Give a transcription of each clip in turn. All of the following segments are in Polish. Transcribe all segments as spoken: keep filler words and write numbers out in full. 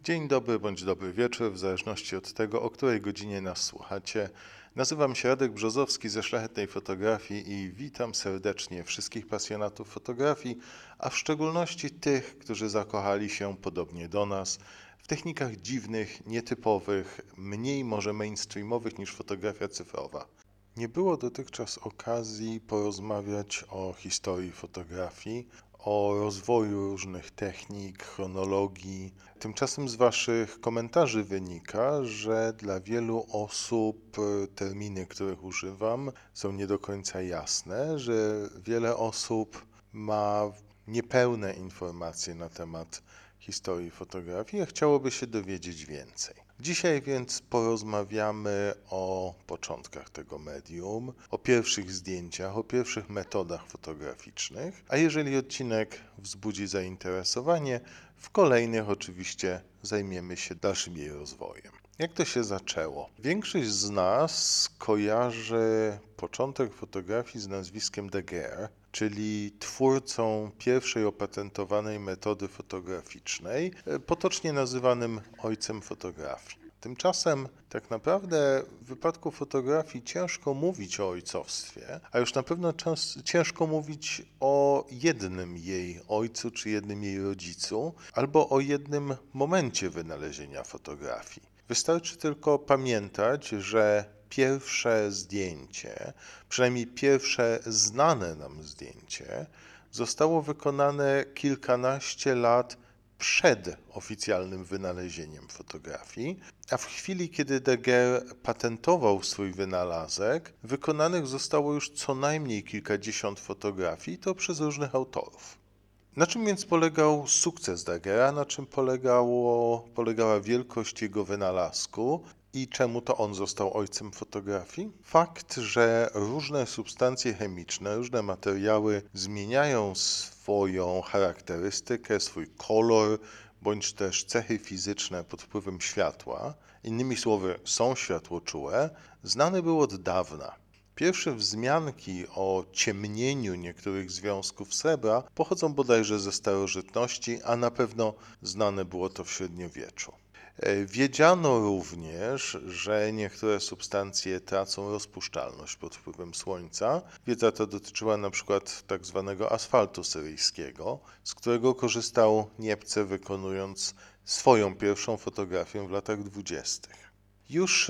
Dzień dobry bądź dobry wieczór, w zależności od tego, o której godzinie nas słuchacie. Nazywam się Radek Brzozowski ze Szlachetnej Fotografii i witam serdecznie wszystkich pasjonatów fotografii, a w szczególności tych, którzy zakochali się podobnie do nas w technikach dziwnych, nietypowych, mniej może mainstreamowych niż fotografia cyfrowa. Nie było dotychczas okazji porozmawiać o historii fotografii, o rozwoju różnych technik, chronologii. Tymczasem z Waszych komentarzy wynika, że dla wielu osób e, terminy, których używam, są nie do końca jasne, że wiele osób ma niepełne informacje na temat historii fotografii, a chciałoby się dowiedzieć więcej. Dzisiaj więc porozmawiamy o początkach tego medium, o pierwszych zdjęciach, o pierwszych metodach fotograficznych, a jeżeli odcinek wzbudzi zainteresowanie, w kolejnych oczywiście zajmiemy się dalszym jej rozwojem. Jak to się zaczęło? Większość z nas kojarzy początek fotografii z nazwiskiem Daguerre, czyli twórcą pierwszej opatentowanej metody fotograficznej, potocznie nazywanym ojcem fotografii. Tymczasem tak naprawdę w wypadku fotografii ciężko mówić o ojcowstwie, a już na pewno czas, ciężko mówić o jednym jej ojcu czy jednym jej rodzicu, albo o jednym momencie wynalezienia fotografii. Wystarczy tylko pamiętać, że pierwsze zdjęcie, przynajmniej pierwsze znane nam zdjęcie, zostało wykonane kilkanaście lat przed oficjalnym wynalezieniem fotografii, a w chwili, kiedy Daguerre patentował swój wynalazek, wykonanych zostało już co najmniej kilkadziesiąt fotografii, to przez różnych autorów. Na czym więc polegał sukces Daguerre'a, na czym polegało, polegała wielkość jego wynalazku i czemu to on został ojcem fotografii? Fakt, że różne substancje chemiczne, różne materiały zmieniają swoją charakterystykę, swój kolor, bądź też cechy fizyczne pod wpływem światła, innymi słowy są światłoczułe, znane było od dawna. Pierwsze wzmianki o ciemnieniu niektórych związków srebra pochodzą bodajże ze starożytności, a na pewno znane było to w średniowieczu. Wiedziano również, że niektóre substancje tracą rozpuszczalność pod wpływem słońca. Wiedza ta dotyczyła na przykład tak zwanego asfaltu syryjskiego, z którego korzystał Niepce, wykonując swoją pierwszą fotografię w latach dwudziestych. Już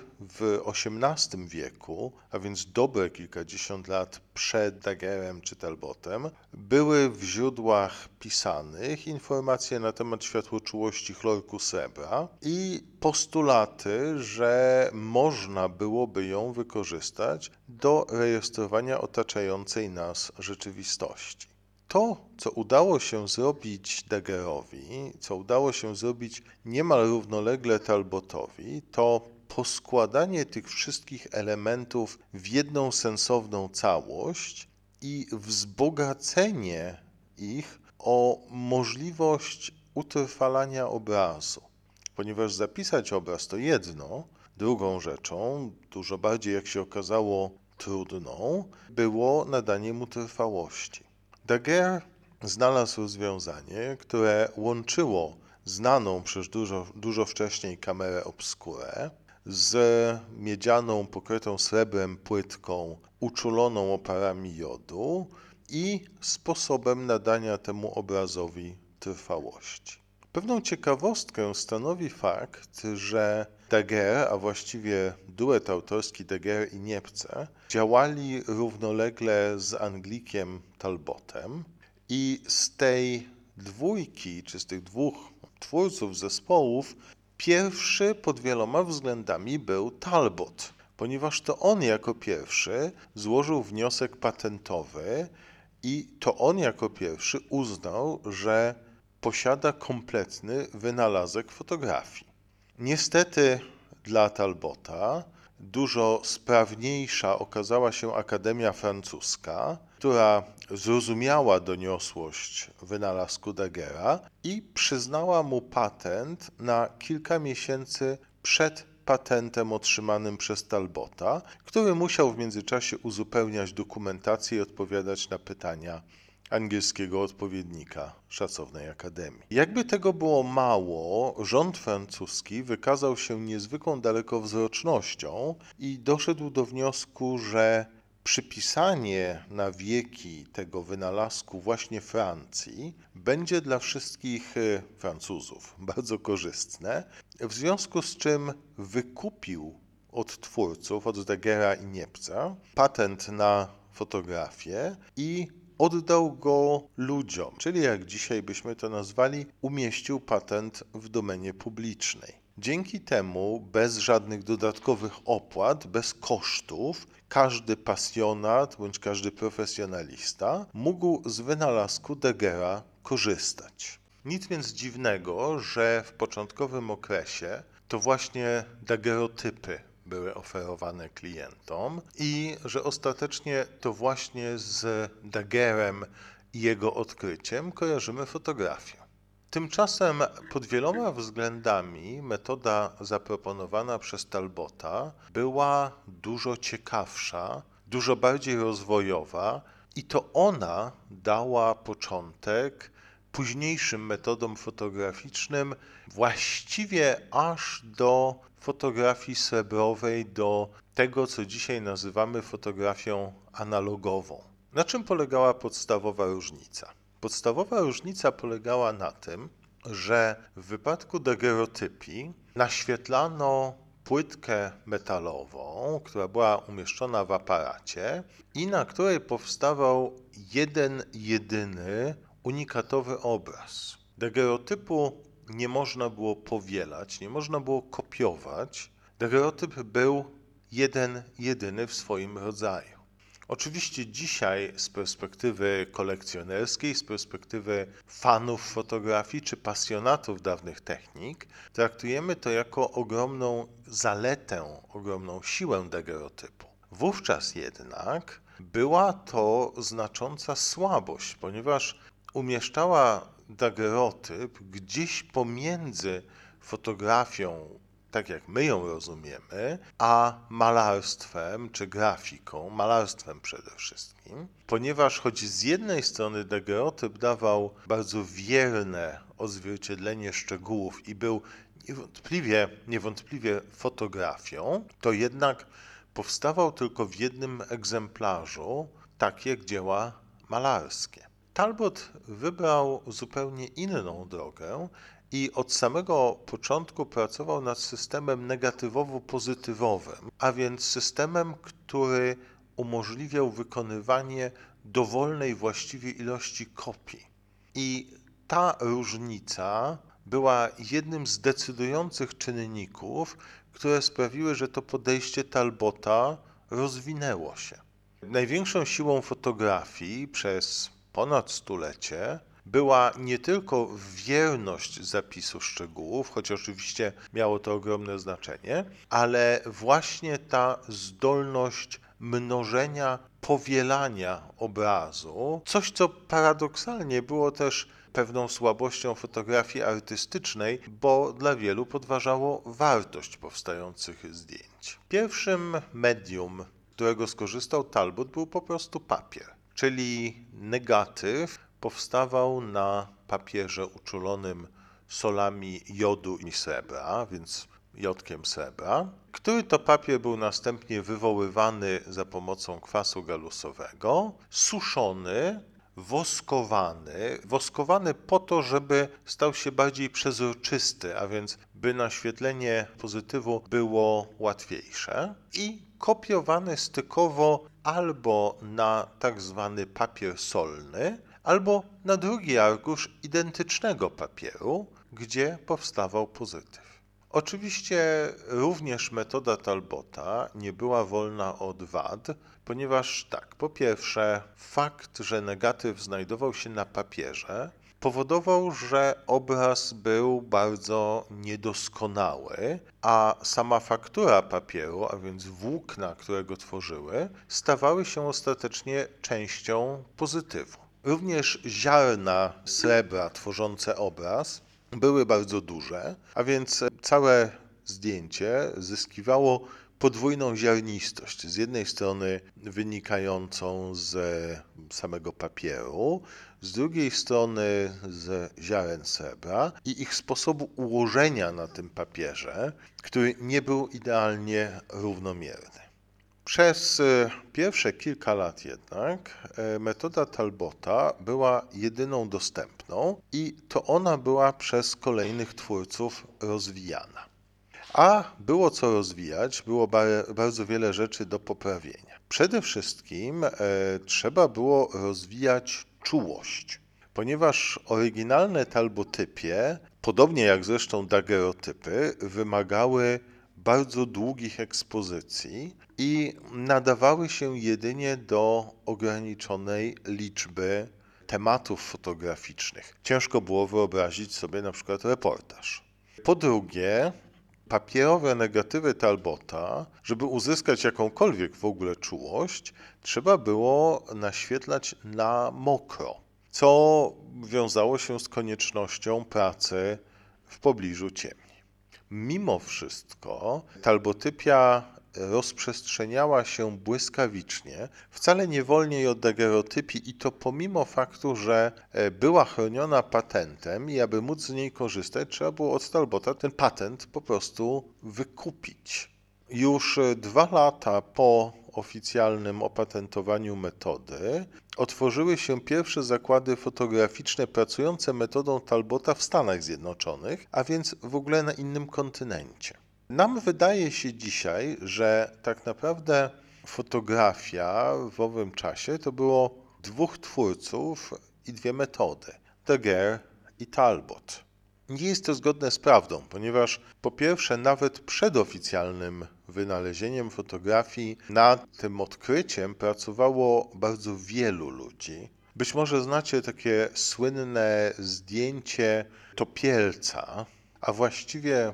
w osiemnastym wieku, a więc dobre kilkadziesiąt lat przed Daguerre'em czy Talbotem, były w źródłach pisanych informacje na temat światłoczułości chlorku srebra i postulaty, że można byłoby ją wykorzystać do rejestrowania otaczającej nas rzeczywistości. To, co udało się zrobić Daguerre'owi, co udało się zrobić niemal równolegle Talbotowi, to poskładanie tych wszystkich elementów w jedną sensowną całość i wzbogacenie ich o możliwość utrwalania obrazu. Ponieważ zapisać obraz to jedno, drugą rzeczą, dużo bardziej jak się okazało trudną, było nadanie mu trwałości. Daguerre znalazł rozwiązanie, które łączyło znaną przez dużo, dużo wcześniej kamerę obscurę z miedzianą pokrytą srebrem płytką uczuloną oparami jodu i sposobem nadania temu obrazowi trwałości. Pewną ciekawostkę stanowi fakt, że Daguerre, a właściwie duet autorski Daguerre i Niepce, działali równolegle z Anglikiem Talbotem i z tej dwójki, czy z tych dwóch twórców zespołów, pierwszy pod wieloma względami był Talbot, ponieważ to on jako pierwszy złożył wniosek patentowy i to on jako pierwszy uznał, że posiada kompletny wynalazek fotografii. Niestety dla Talbota dużo sprawniejsza okazała się Akademia Francuska, która zrozumiała doniosłość wynalazku Daguerre'a i przyznała mu patent na kilka miesięcy przed patentem otrzymanym przez Talbota, który musiał w międzyczasie uzupełniać dokumentację i odpowiadać na pytania angielskiego odpowiednika Szacownej Akademii. Jakby tego było mało, rząd francuski wykazał się niezwykłą dalekowzrocznością i doszedł do wniosku, że przypisanie na wieki tego wynalazku właśnie Francji będzie dla wszystkich Francuzów bardzo korzystne, w związku z czym wykupił od twórców, od Daguerra i Niepca, patent na fotografię i oddał go ludziom, czyli jak dzisiaj byśmy to nazwali, umieścił patent w domenie publicznej. Dzięki temu bez żadnych dodatkowych opłat, bez kosztów, każdy pasjonat bądź każdy profesjonalista mógł z wynalazku Daguerra korzystać. Nic więc dziwnego, że w początkowym okresie to właśnie daguerreotypy były oferowane klientom i że ostatecznie to właśnie z Daguerrem i jego odkryciem kojarzymy fotografię. Tymczasem pod wieloma względami metoda zaproponowana przez Talbota była dużo ciekawsza, dużo bardziej rozwojowa i to ona dała początek późniejszym metodom fotograficznym, właściwie aż do fotografii srebrowej, do tego, co dzisiaj nazywamy fotografią analogową. Na czym polegała podstawowa różnica? Podstawowa różnica polegała na tym, że w wypadku daguerreotypii naświetlano płytkę metalową, która była umieszczona w aparacie i na której powstawał jeden, jedyny unikatowy obraz. Daguerreotypu nie można było powielać, nie można było kopiować. Daguerreotyp był jeden, jedyny w swoim rodzaju. Oczywiście dzisiaj z perspektywy kolekcjonerskiej, z perspektywy fanów fotografii czy pasjonatów dawnych technik, traktujemy to jako ogromną zaletę, ogromną siłę daguerreotypu. Wówczas jednak była to znacząca słabość, ponieważ umieszczała daguerreotyp gdzieś pomiędzy fotografią, tak jak my ją rozumiemy, a malarstwem czy grafiką, malarstwem przede wszystkim, ponieważ choć z jednej strony daguerreotyp dawał bardzo wierne odzwierciedlenie szczegółów i był niewątpliwie, niewątpliwie fotografią, to jednak powstawał tylko w jednym egzemplarzu, tak jak dzieła malarskie. Talbot wybrał zupełnie inną drogę i od samego początku pracował nad systemem negatywowo-pozytywowym, a więc systemem, który umożliwiał wykonywanie dowolnej właściwie ilości kopii. I ta różnica była jednym z decydujących czynników, które sprawiły, że to podejście Talbota rozwinęło się. Największą siłą fotografii przez ponad stulecie była nie tylko wierność zapisu szczegółów, choć oczywiście miało to ogromne znaczenie, ale właśnie ta zdolność mnożenia, powielania obrazu, coś co paradoksalnie było też pewną słabością fotografii artystycznej, bo dla wielu podważało wartość powstających zdjęć. Pierwszym medium, którego skorzystał Talbot, był po prostu papier, czyli negatyw powstawał na papierze uczulonym solami jodu i srebra, więc jodkiem srebra, który to papier był następnie wywoływany za pomocą kwasu galusowego, suszony, woskowany, woskowany po to, żeby stał się bardziej przezroczysty, a więc by naświetlenie pozytywu było łatwiejsze i kopiowany stykowo albo na tak zwany papier solny, albo na drugi arkusz identycznego papieru, gdzie powstawał pozytyw. Oczywiście również metoda Talbota nie była wolna od wad, ponieważ tak, po pierwsze fakt, że negatyw znajdował się na papierze, powodował, że obraz był bardzo niedoskonały, a sama faktura papieru, a więc włókna, które go tworzyły, stawały się ostatecznie częścią pozytywu. Również ziarna srebra tworzące obraz były bardzo duże, a więc całe zdjęcie zyskiwało podwójną ziarnistość. Z jednej strony wynikającą z samego papieru, z drugiej strony z ziaren srebra i ich sposobu ułożenia na tym papierze, który nie był idealnie równomierny. Przez pierwsze kilka lat jednak metoda Talbota była jedyną dostępną i to ona była przez kolejnych twórców rozwijana. A było co rozwijać, było bardzo wiele rzeczy do poprawienia. Przede wszystkim e, trzeba było rozwijać czułość, ponieważ oryginalne talbotypie, podobnie jak zresztą dagerotypy, wymagały bardzo długich ekspozycji i nadawały się jedynie do ograniczonej liczby tematów fotograficznych. Ciężko było wyobrazić sobie na przykład reportaż. Po drugie, papierowe negatywy Talbota, żeby uzyskać jakąkolwiek w ogóle czułość, trzeba było naświetlać na mokro, co wiązało się z koniecznością pracy w pobliżu ciemni. Mimo wszystko talbotypia rozprzestrzeniała się błyskawicznie, wcale nie wolniej od dagerotypii i to pomimo faktu, że była chroniona patentem i aby móc z niej korzystać, trzeba było od Talbota ten patent po prostu wykupić. Już dwa lata po oficjalnym opatentowaniu metody otworzyły się pierwsze zakłady fotograficzne pracujące metodą Talbota w Stanach Zjednoczonych, a więc w ogóle na innym kontynencie. Nam wydaje się dzisiaj, że tak naprawdę fotografia w owym czasie to było dwóch twórców i dwie metody, Daguerre i Talbot. Nie jest to zgodne z prawdą, ponieważ po pierwsze nawet przed oficjalnym wynalezieniem fotografii nad tym odkryciem pracowało bardzo wielu ludzi. Być może znacie takie słynne zdjęcie topielca, a właściwie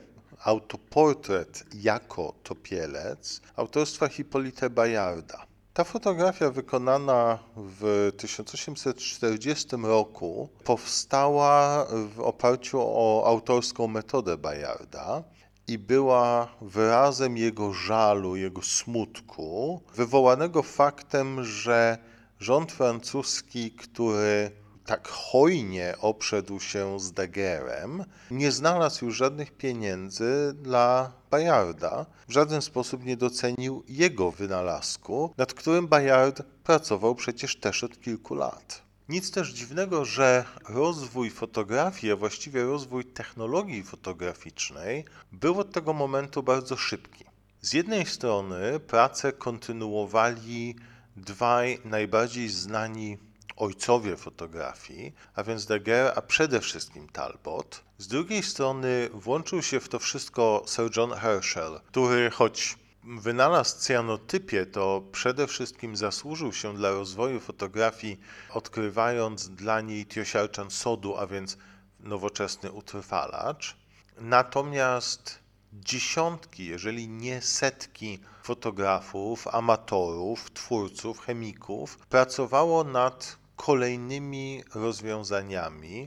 autoportret jako topielec autorstwa Hippolyte Bayarda. Ta fotografia wykonana w tysiąc osiemset czterdziestym roku powstała w oparciu o autorską metodę Bayarda i była wyrazem jego żalu, jego smutku, wywołanego faktem, że rząd francuski, który tak hojnie obszedł się z Daguerre'em, nie znalazł już żadnych pieniędzy dla Bayarda, w żaden sposób nie docenił jego wynalazku, nad którym Bayard pracował przecież też od kilku lat. Nic też dziwnego, że rozwój fotografii, a właściwie rozwój technologii fotograficznej był od tego momentu bardzo szybki. Z jednej strony pracę kontynuowali dwaj najbardziej znani ojcowie fotografii, a więc Daguerre, a przede wszystkim Talbot. Z drugiej strony włączył się w to wszystko Sir John Herschel, który choć wynalazł cyanotypię, to przede wszystkim zasłużył się dla rozwoju fotografii, odkrywając dla niej triosiarczan sodu, a więc nowoczesny utrwalacz. Natomiast dziesiątki, jeżeli nie setki fotografów, amatorów, twórców, chemików pracowało nad kolejnymi rozwiązaniami,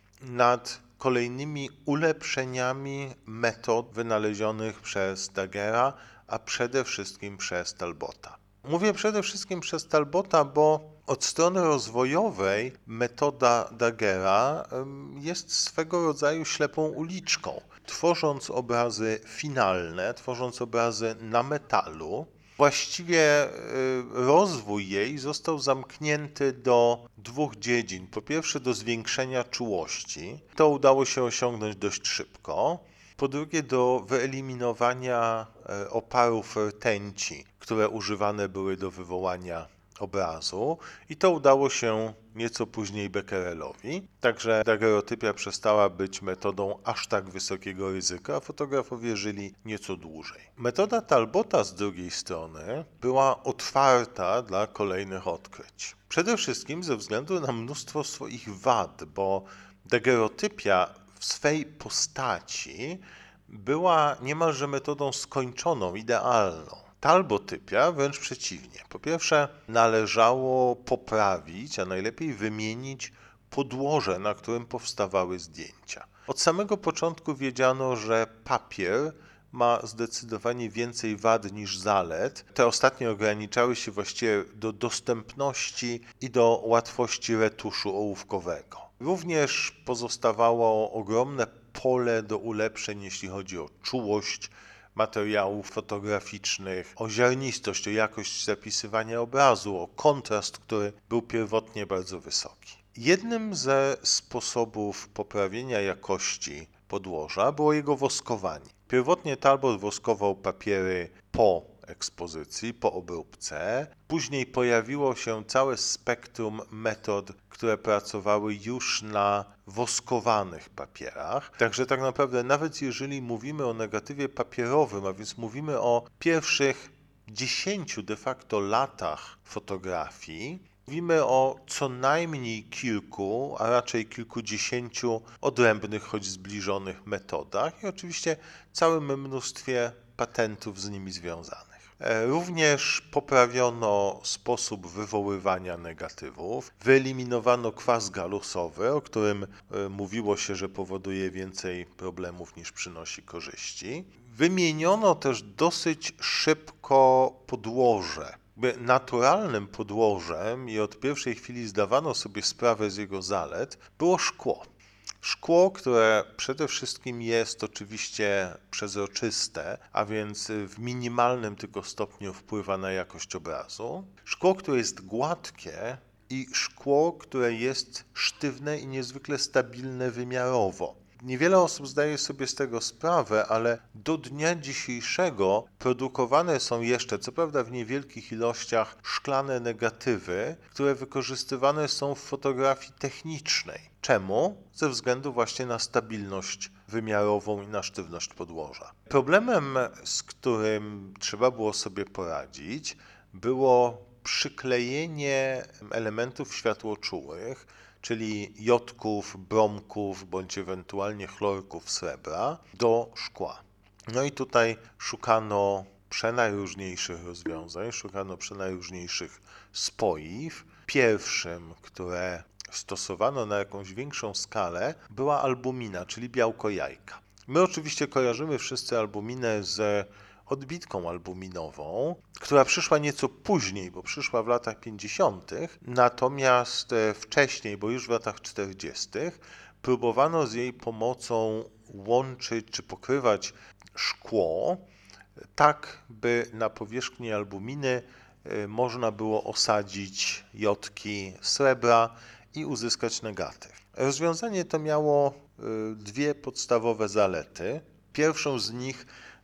nad kolejnymi ulepszeniami metod wynalezionych przez Daguerre'a, a przede wszystkim przez Talbota. Mówię przede wszystkim przez Talbota, bo od strony rozwojowej metoda Daguerre'a jest swego rodzaju ślepą uliczką. Tworząc obrazy finalne, tworząc obrazy na metalu, właściwie rozwój jej został zamknięty do dwóch dziedzin. Po pierwsze do zwiększenia czułości. To udało się osiągnąć dość szybko. Po drugie do wyeliminowania oparów rtęci, które używane były do wywołania obrazu i to udało się nieco później Becquerelowi. Także dagerotypia przestała być metodą aż tak wysokiego ryzyka, a fotografowie żyli nieco dłużej. Metoda Talbota z drugiej strony była otwarta dla kolejnych odkryć. Przede wszystkim ze względu na mnóstwo swoich wad, bo dagerotypia w swej postaci była niemalże metodą skończoną, idealną. Talbotypia wręcz przeciwnie. Po pierwsze, należało poprawić, a najlepiej wymienić podłoże, na którym powstawały zdjęcia. Od samego początku wiedziano, że papier ma zdecydowanie więcej wad niż zalet. Te ostatnie ograniczały się właściwie do dostępności i do łatwości retuszu ołówkowego. Również pozostawało ogromne pole do ulepszeń, jeśli chodzi o czułość materiałów fotograficznych, o ziarnistość, o jakość zapisywania obrazu, o kontrast, który był pierwotnie bardzo wysoki. Jednym ze sposobów poprawienia jakości podłoża było jego woskowanie. Pierwotnie Talbot woskował papiery po ekspozycji, po obróbce. Później pojawiło się całe spektrum metod, które pracowały już na woskowanych papierach. Także tak naprawdę nawet jeżeli mówimy o negatywie papierowym, a więc mówimy o pierwszych dziesięciu de facto latach fotografii, mówimy o co najmniej kilku, a raczej kilkudziesięciu odrębnych, choć zbliżonych metodach i oczywiście całym mnóstwie patentów z nimi związanych. Również poprawiono sposób wywoływania negatywów, wyeliminowano kwas galusowy, o którym mówiło się, że powoduje więcej problemów niż przynosi korzyści. Wymieniono też dosyć szybko podłoże. Naturalnym podłożem i od pierwszej chwili zdawano sobie sprawę z jego zalet było szkło. Szkło, które przede wszystkim jest oczywiście przezroczyste, a więc w minimalnym tylko stopniu wpływa na jakość obrazu. Szkło, które jest gładkie i szkło, które jest sztywne i niezwykle stabilne wymiarowo. Niewiele osób zdaje sobie z tego sprawę, ale do dnia dzisiejszego produkowane są jeszcze, co prawda w niewielkich ilościach, szklane negatywy, które wykorzystywane są w fotografii technicznej. Czemu? Ze względu właśnie na stabilność wymiarową i na sztywność podłoża. Problemem, z którym trzeba było sobie poradzić, było przyklejenie elementów światłoczułych, czyli jodków, bromków bądź ewentualnie chlorków srebra do szkła. No i tutaj szukano przenajróżniejszych rozwiązań, szukano przenajróżniejszych spoiw. Pierwszym, które stosowano na jakąś większą skalę, była albumina, czyli białko jajka. My oczywiście kojarzymy wszyscy albuminę z odbitką albuminową, która przyszła nieco później, bo przyszła w latach pięćdziesiątych, natomiast wcześniej, bo już w latach czterdziestych, próbowano z jej pomocą łączyć czy pokrywać szkło, tak by na powierzchni albuminy można było osadzić jodki srebra i uzyskać negatyw. Rozwiązanie to miało dwie podstawowe zalety. Pierwszą z nich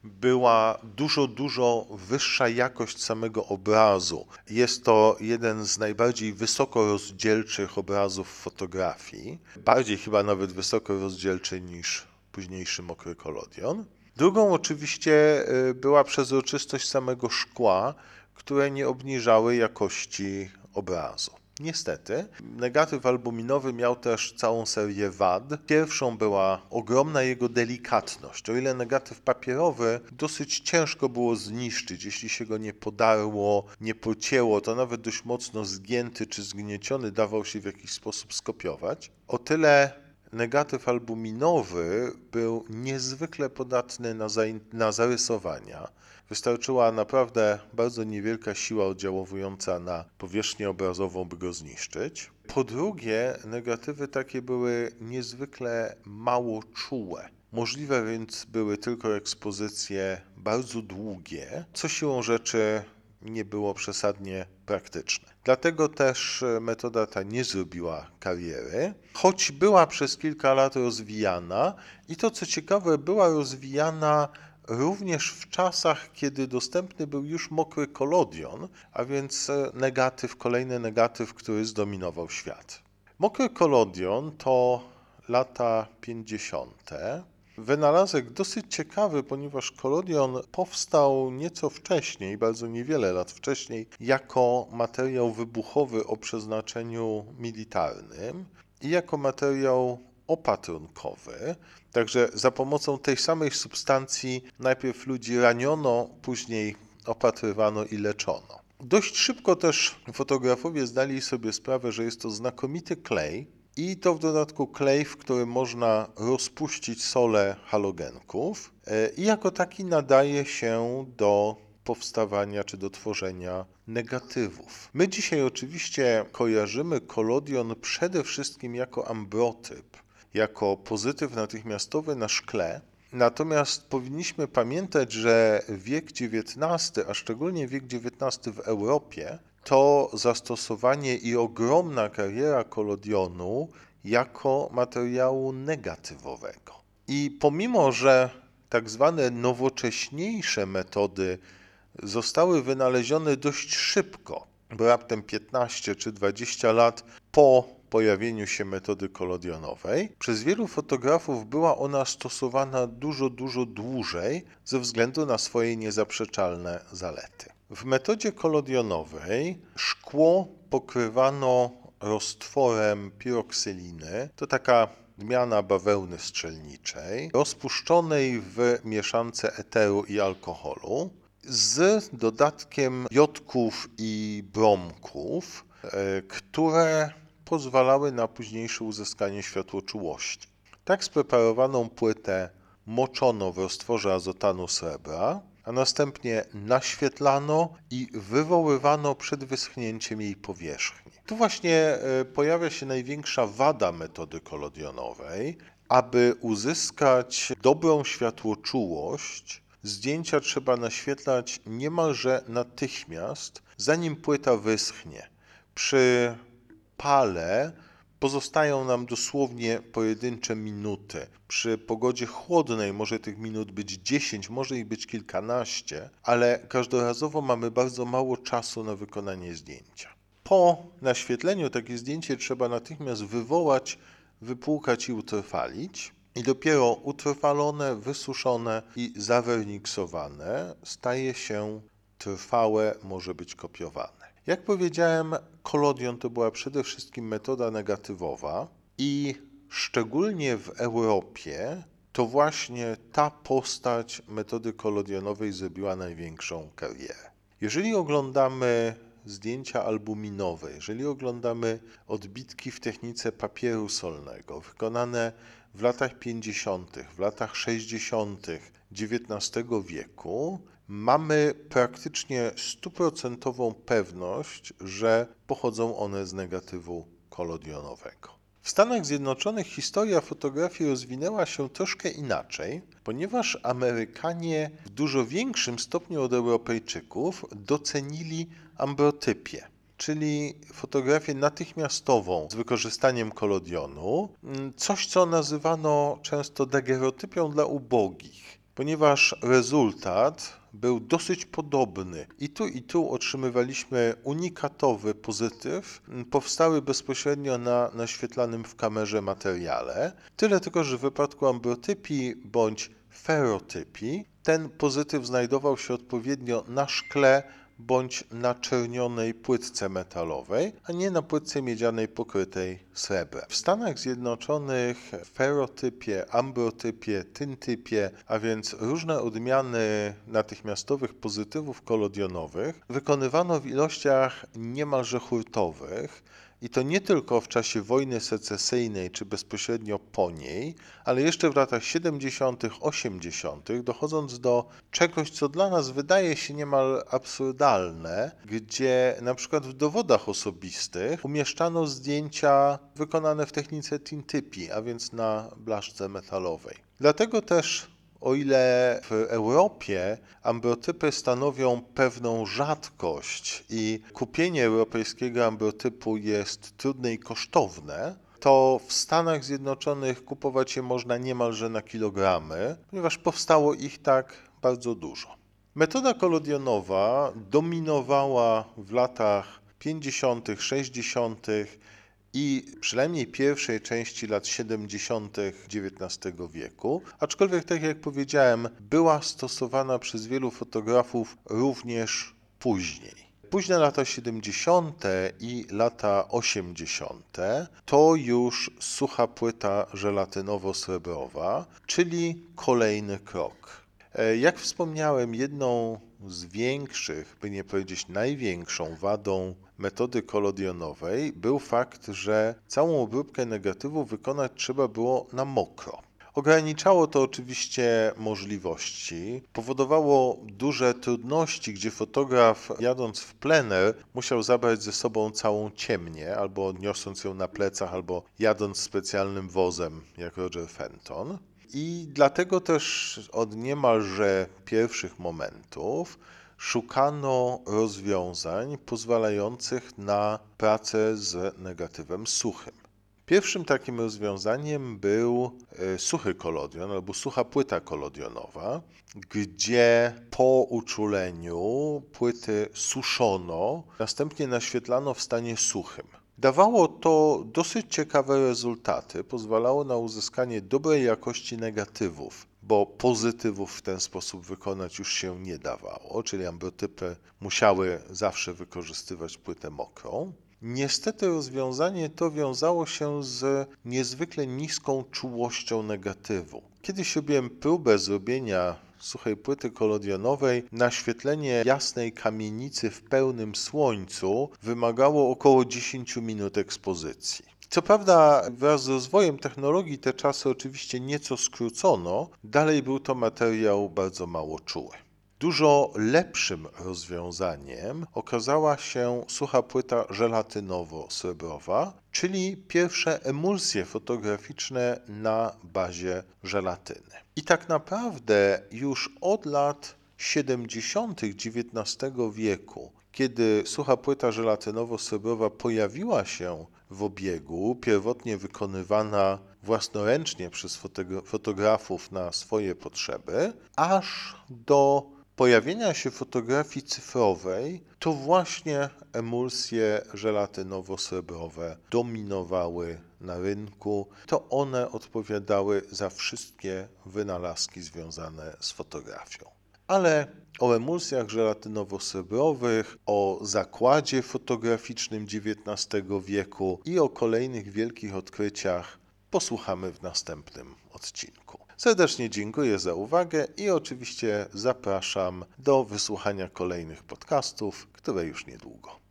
była dużo, dużo wyższa jakość samego obrazu. Jest to jeden z najbardziej wysokorozdzielczych obrazów w fotografii, bardziej chyba nawet wysokorozdzielczy niż późniejszy mokry kolodion. Drugą oczywiście była przezroczystość samego szkła, które nie obniżały jakości obrazu. Niestety, negatyw albuminowy miał też całą serię wad. Pierwszą była ogromna jego delikatność. O ile negatyw papierowy dosyć ciężko było zniszczyć, jeśli się go nie podarło, nie pocięło, to nawet dość mocno zgięty czy zgnieciony dawał się w jakiś sposób skopiować. O tyle negatyw albuminowy był niezwykle podatny na, za, na zarysowania. Wystarczyła naprawdę bardzo niewielka siła oddziaływująca na powierzchnię obrazową, by go zniszczyć. Po drugie, negatywy takie były niezwykle mało czułe. Możliwe więc były tylko ekspozycje bardzo długie, co siłą rzeczy nie było przesadnie praktyczne. Dlatego też metoda ta nie zrobiła kariery, choć była przez kilka lat rozwijana i to co ciekawe, była rozwijana również w czasach, kiedy dostępny był już mokry kolodion, a więc negatyw, kolejny negatyw, który zdominował świat. Mokry kolodion to lata pięćdziesiąte. Wynalazek dosyć ciekawy, ponieważ kolodion powstał nieco wcześniej, bardzo niewiele lat wcześniej, jako materiał wybuchowy o przeznaczeniu militarnym i jako materiał opatrunkowy. Także za pomocą tej samej substancji najpierw ludzi raniono, później opatrywano i leczono. Dość szybko też fotografowie zdali sobie sprawę, że jest to znakomity klej, i to w dodatku klej, w którym można rozpuścić solę halogenków i jako taki nadaje się do powstawania czy do tworzenia negatywów. My dzisiaj oczywiście kojarzymy kolodion przede wszystkim jako ambrotyp, jako pozytyw natychmiastowy na szkle. Natomiast powinniśmy pamiętać, że wiek dziewiętnasty, a szczególnie wiek dziewiętnasty w Europie, to zastosowanie i ogromna kariera kolodionu jako materiału negatywowego. I pomimo, że tak zwane nowocześniejsze metody zostały wynalezione dość szybko, bo raptem piętnaście czy dwadzieścia lat po pojawieniu się metody kolodionowej, przez wielu fotografów była ona stosowana dużo, dużo dłużej ze względu na swoje niezaprzeczalne zalety. W metodzie kolodionowej szkło pokrywano roztworem piroksyliny, to taka odmiana bawełny strzelniczej, rozpuszczonej w mieszance eteru i alkoholu, z dodatkiem jodków i bromków, które pozwalały na późniejsze uzyskanie światłoczułości. Tak spreparowaną płytę moczono w roztworze azotanu srebra, a następnie naświetlano i wywoływano przed wyschnięciem jej powierzchni. Tu właśnie pojawia się największa wada metody kolodionowej. Aby uzyskać dobrą światłoczułość, zdjęcia trzeba naświetlać niemalże natychmiast, zanim płyta wyschnie. Przy pale pozostają nam dosłownie pojedyncze minuty. Przy pogodzie chłodnej może tych minut być dziesięć, może ich być kilkanaście, ale każdorazowo mamy bardzo mało czasu na wykonanie zdjęcia. Po naświetleniu takie zdjęcie trzeba natychmiast wywołać, wypłukać i utrwalić. I dopiero utrwalone, wysuszone i zawerniksowane staje się trwałe, może być kopiowane. Jak powiedziałem, kolodion to była przede wszystkim metoda negatywowa i szczególnie w Europie to właśnie ta postać metody kolodionowej zrobiła największą karierę. Jeżeli oglądamy zdjęcia albuminowe, jeżeli oglądamy odbitki w technice papieru solnego wykonane w latach pięćdziesiątych, w latach sześćdziesiątych dziewiętnastego wieku, mamy praktycznie stuprocentową pewność, że pochodzą one z negatywu kolodionowego. W Stanach Zjednoczonych historia fotografii rozwinęła się troszkę inaczej, ponieważ Amerykanie w dużo większym stopniu od Europejczyków docenili ambrotypię, czyli fotografię natychmiastową z wykorzystaniem kolodionu, coś co nazywano często dagerotypią dla ubogich, ponieważ rezultat był dosyć podobny. I tu i tu otrzymywaliśmy unikatowy pozytyw, powstały bezpośrednio na naświetlanym w kamerze materiale. Tyle tylko, że w wypadku ambrotypii bądź ferotypii ten pozytyw znajdował się odpowiednio na szkle bądź na czernionej płytce metalowej, a nie na płytce miedzianej pokrytej srebrem. W Stanach Zjednoczonych ferotypie, ambrotypie, tyntypie, a więc różne odmiany natychmiastowych pozytywów kolodionowych wykonywano w ilościach niemalże hurtowych. I to nie tylko w czasie wojny secesyjnej czy bezpośrednio po niej, ale jeszcze w latach siedemdziesiątych, osiemdziesiątych, dochodząc do czegoś, co dla nas wydaje się niemal absurdalne, gdzie na przykład w dowodach osobistych umieszczano zdjęcia wykonane w technice tintypi, a więc na blaszce metalowej. Dlatego też o ile w Europie ambrotypy stanowią pewną rzadkość i kupienie europejskiego ambrotypu jest trudne i kosztowne, to w Stanach Zjednoczonych kupować je można niemalże na kilogramy, ponieważ powstało ich tak bardzo dużo. Metoda kolodionowa dominowała w latach pięćdziesiątych, sześćdziesiątych i przynajmniej pierwszej części lat siedemdziesiątych dziewiętnastego wieku, aczkolwiek tak jak powiedziałem, była stosowana przez wielu fotografów również później. Późne lata siedemdziesiąte i lata osiemdziesiąte to już sucha płyta żelatynowo-srebrowa, czyli kolejny krok. E, Jak wspomniałem, jedną z większych, by nie powiedzieć największą wadą metody kolodionowej był fakt, że całą obróbkę negatywów wykonać trzeba było na mokro. Ograniczało to oczywiście możliwości, powodowało duże trudności, gdzie fotograf jadąc w plener musiał zabrać ze sobą całą ciemnię, albo niosąc ją na plecach, albo jadąc specjalnym wozem, jak Roger Fenton. I dlatego też od niemalże pierwszych momentów szukano rozwiązań pozwalających na pracę z negatywem suchym. Pierwszym takim rozwiązaniem był e, suchy kolodion albo sucha płyta kolodionowa, gdzie po uczuleniu płyty suszono, następnie naświetlano w stanie suchym. Dawało to dosyć ciekawe rezultaty, pozwalało na uzyskanie dobrej jakości negatywów, bo pozytywów w ten sposób wykonać już się nie dawało, czyli ambrotypy musiały zawsze wykorzystywać płytę mokrą. Niestety rozwiązanie to wiązało się z niezwykle niską czułością negatywu. Kiedyś robiłem próbę zrobienia suchej płyty kolodionowej. Naświetlenie jasnej kamienicy w pełnym słońcu wymagało około dziesięć minut ekspozycji. Co prawda wraz z rozwojem technologii te czasy oczywiście nieco skrócono, dalej był to materiał bardzo mało czuły. Dużo lepszym rozwiązaniem okazała się sucha płyta żelatynowo-srebrowa, czyli pierwsze emulsje fotograficzne na bazie żelatyny. I tak naprawdę już od lat siedemdziesiątych dziewiętnastego wieku, kiedy sucha płyta żelatynowo-srebrowa pojawiła się w obiegu, pierwotnie wykonywana własnoręcznie przez fotografów na swoje potrzeby, aż do pojawienia się fotografii cyfrowej, to właśnie emulsje żelatynowo-srebrowe dominowały na rynku. To one odpowiadały za wszystkie wynalazki związane z fotografią. Ale o emulsjach żelatynowo-srebrowych, o zakładzie fotograficznym dziewiętnastego wieku i o kolejnych wielkich odkryciach posłuchamy w następnym odcinku. Serdecznie dziękuję za uwagę i oczywiście zapraszam do wysłuchania kolejnych podcastów, które już niedługo.